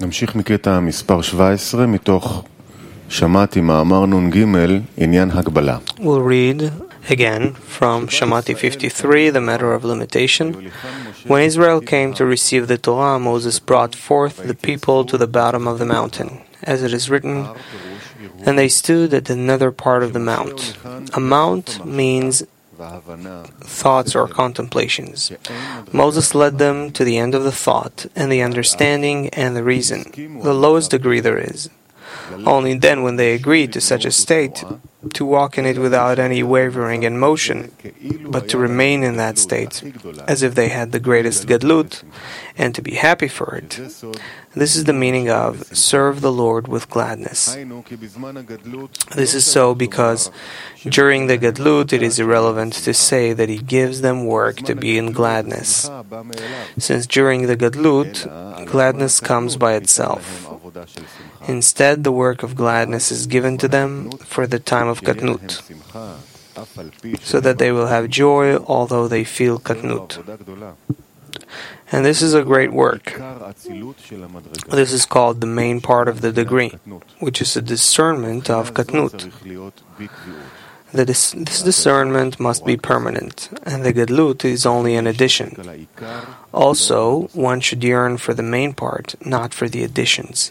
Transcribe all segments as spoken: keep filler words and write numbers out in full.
נמשיך מקטע מספר שבע עשרה מתוך שמעתי מאמר נ"ג עניין הגבלה. We'll read again from Shamati fifty-three, the matter of limitation. When Israel came to receive the Torah, Moses brought forth the people to the bottom of the mountain, as it is written, and they stood at the nether part of the mount. A mount means thoughts or contemplations. Moses led them to the end of the thought and the understanding and the reason, the lowest degree there is. Only then, when they agreed to such a state, to walk in it without any wavering and motion, but to remain in that state, as if they had the greatest gadlut, and to be happy for it. This is the meaning of serve the Lord with gladness. This is so because during the gadlut it is irrelevant to say that He gives them work to be in gladness, since during the gadlut gladness comes by itself. Instead, the work of gladness is given to them for the time of katnut, so that they will have joy although they feel katnut. And this is a great work. This is called the main part of the degree, which is a discernment of katnut. The dis- this discernment must be permanent, and the gadlut is only an addition. Also, one should yearn for the main part, not for the additions.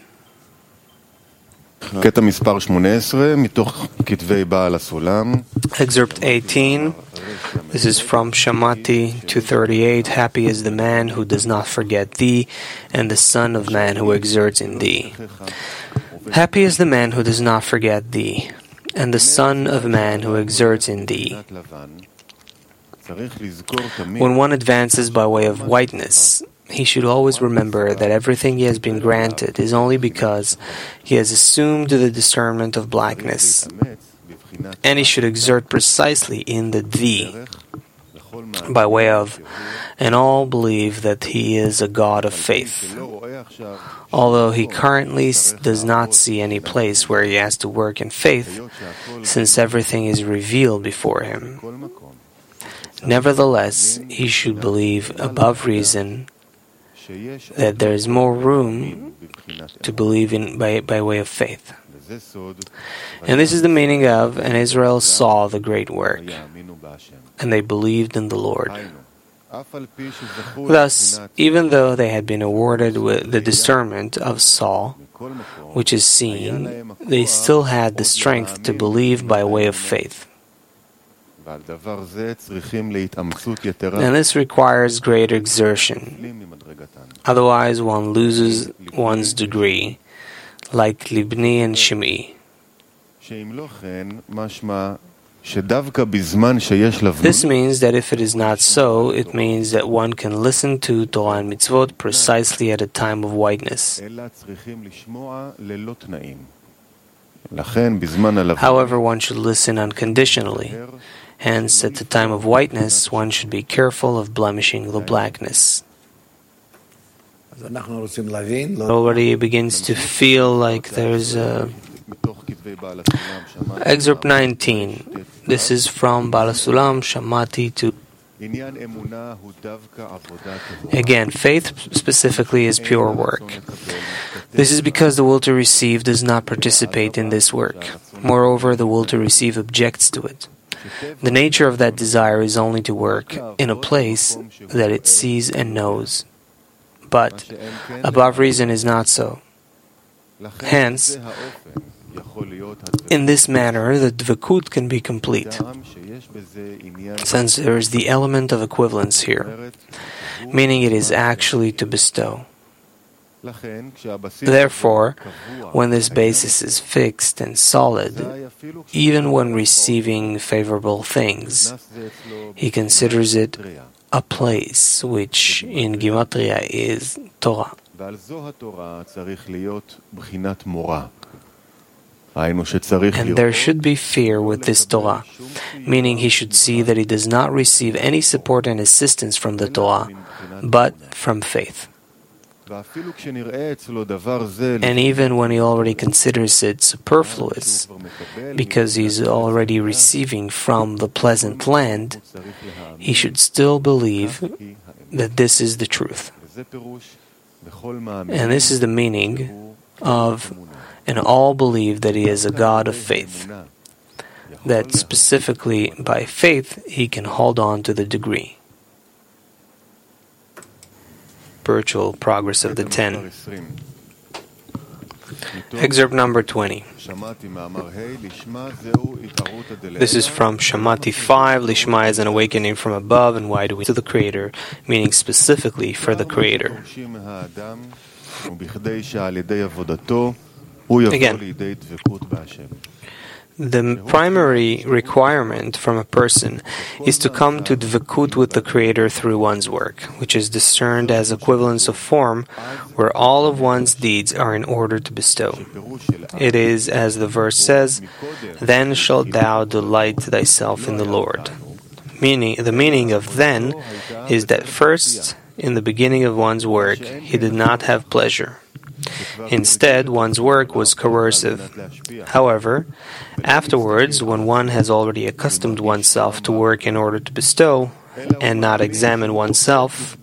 קטע מספר שמונה עשרה מתוך כתבי בעל הסולם. Excerpt eighteen. This is from Shamati two thirty-eight. Happy is the man who does not forget thee, and the son of man who exerts in thee. Happy is the man who does not forget thee, and the son of man who exerts in thee. When one advances by way of whiteness, he should always remember that everything he has been granted is only because he has assumed the discernment of blackness, and he should exert precisely in the thee, by way of, and all believe that he is a God of faith, although he currently does not see any place where he has to work in faith, since everything is revealed before him. Nevertheless, he should believe above reason that there is more room to believe in by, by way of faith. And this is the meaning of, and Israel saw the great work, and they believed in the Lord. Thus, even though they had been awarded with the discernment of saw, which is seen, they still had the strength to believe by way of faith. And this requires great exertion. Otherwise, one loses one's degree, like Libni and Shimei. This means that if it is not so, it means that one can listen to Torah and Mitzvot precisely at a time of whiteness. However, one should listen unconditionally. Hence, at the time of whiteness, one should be careful of blemishing the blackness. Already begins to feel like there's a... Excerpt nineteen. This is from Baal HaSulam, Shamati to... Again, faith specifically is pure work. This is because the will to receive does not participate in this work. Moreover, the will to receive objects to it. The nature of that desire is only to work in a place that it sees and knows. But above reason is not so. Hence, in this manner, the dvekut can be complete, since there is the element of equivalence here, meaning it is actually to bestow. Therefore, when this basis is fixed and solid, even when receiving favorable things, he considers it a place which in Gematria is Torah. And there should be fear with this Torah, meaning he should see that he does not receive any support and assistance from the Torah, but from faith. And even when he already considers it superfluous, because he is already receiving from the pleasant land, he should still believe that this is the truth. And this is the meaning of, and all believe that He is a God of faith, that specifically by faith He can hold on to the degree. Spiritual progress of the ten. Excerpt number twenty. This is from Shamati five. Lishma is an awakening from above, and why do we to the Creator, meaning specifically for the Creator. Again, the primary requirement from a person is to come to dvekut with the Creator through one's work, which is discerned as equivalence of form, where all of one's deeds are in order to bestow. It is, as the verse says, "Then shalt thou delight thyself in the Lord." Meaning, the meaning of "then" is that first, in the beginning of one's work, he did not have pleasure. Instead, one's work was coercive. However, afterwards, when one has already accustomed oneself to work in order to bestow, and not examine oneself,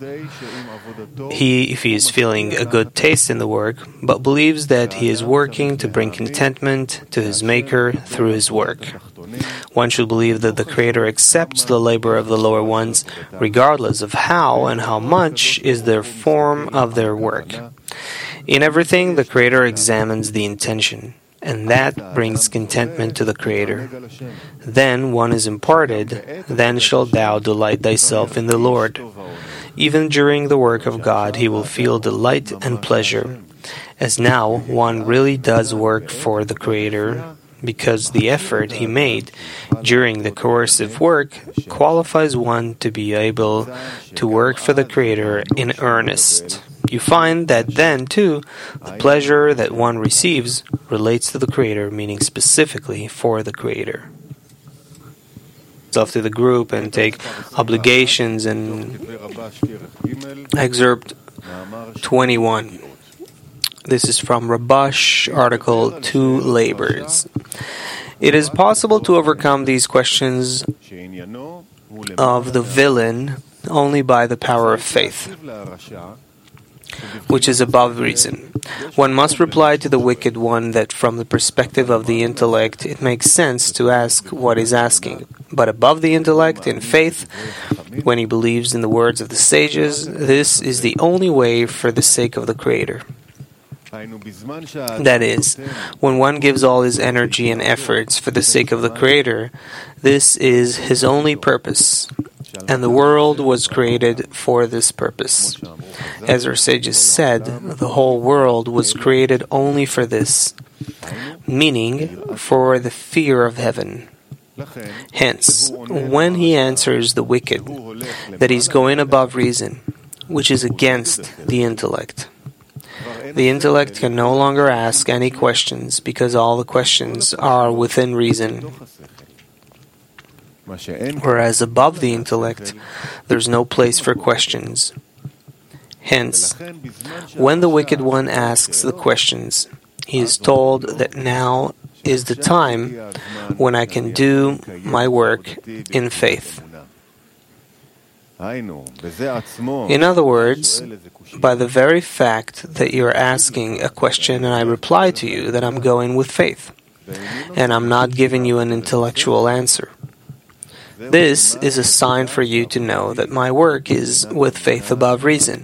he, if he is feeling a good taste in the work, but believes that he is working to bring contentment to his Maker through his work. One should believe that the Creator accepts the labor of the lower ones, regardless of how and how much is their form of their work. In everything, the Creator examines the intention, and that brings contentment to the Creator. Then one is imparted, "Then shalt thou delight thyself in the Lord." Even during the work of God, he will feel delight and pleasure, as now one really does work for the Creator, because the effort he made during the coercive work qualifies one to be able to work for the Creator in earnest. You find that then, too, the pleasure that one receives relates to the Creator, meaning specifically for the Creator. Self to the group and take obligations and excerpt twenty-one. This is from Rabash, article Two Labors. It is possible to overcome these questions of the villain only by the power of faith, which is above reason. One must reply to the wicked one that from the perspective of the intellect it makes sense to ask what he's asking. But above the intellect, in faith, when he believes in the words of the sages, this is the only way for the sake of the Creator. That is, when one gives all his energy and efforts for the sake of the Creator, this is his only purpose. And the world was created for this purpose. As our sages said, the whole world was created only for this, meaning for the fear of heaven. Hence, when he answers the wicked that he's going above reason, which is against the intellect, the intellect can no longer ask any questions because all the questions are within reason. Whereas above the intellect, there's no place for questions. Hence, when the wicked one asks the questions, he is told that now is the time when I can do my work in faith. In other words, by the very fact that you're asking a question and I reply to you that I'm going with faith, and I'm not giving you an intellectual answer. This is a sign for you to know that my work is with faith above reason.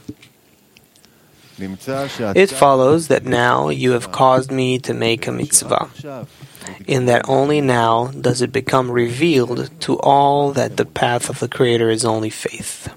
It follows that now you have caused me to make a mitzvah, in that only now does it become revealed to all that the path of the Creator is only faith.